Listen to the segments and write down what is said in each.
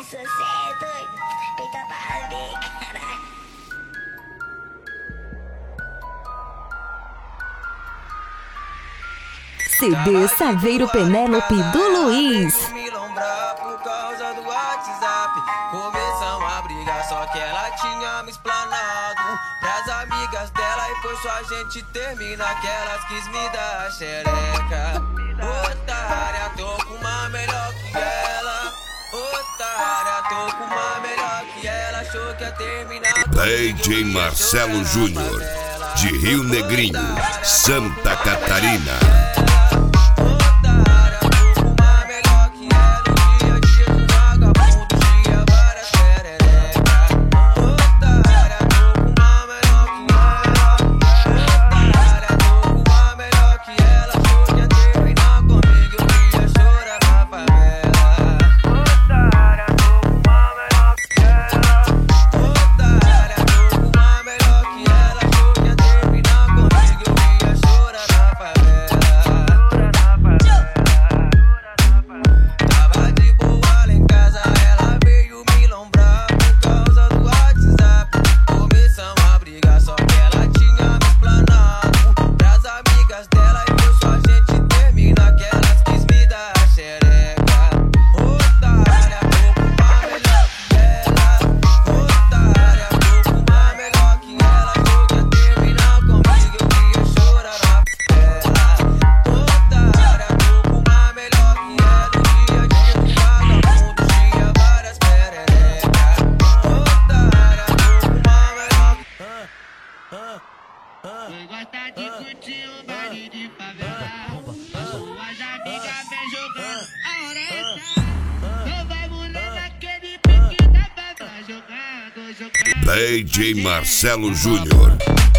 isso, cê é doido. Peita para mim, caralho. CD Saveiro Penélope do Luiz. Por causa do WhatsApp, começamos a brigar, só que ela tinha me explanado pras amigas dela e foi só a gente terminar, que elas quis me dar xereca. Otária, tô com uma melhor que ela. Otária, tô com uma melhor que ela, achou que ia terminar. DJ Marcelo Júnior, de Rio Negrinho, Santa Catarina. Quem gosta de curtir o baile de favela, suas amigas vem jogando, a hora é essa. Então vai mulher naquele pique da favela, jogando. DJ Marcelo Júnior.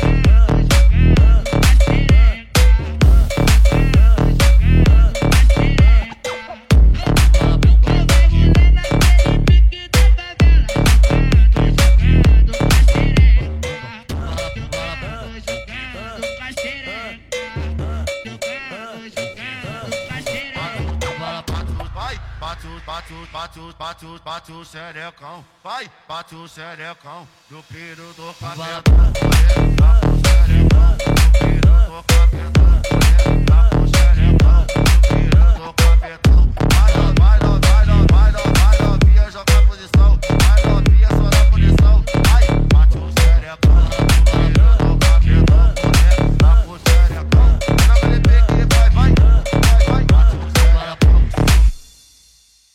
Bate o xerecão, vai, bate o xerecão, do piro do cabelo. Bate o xerecão, do piro do cabelo.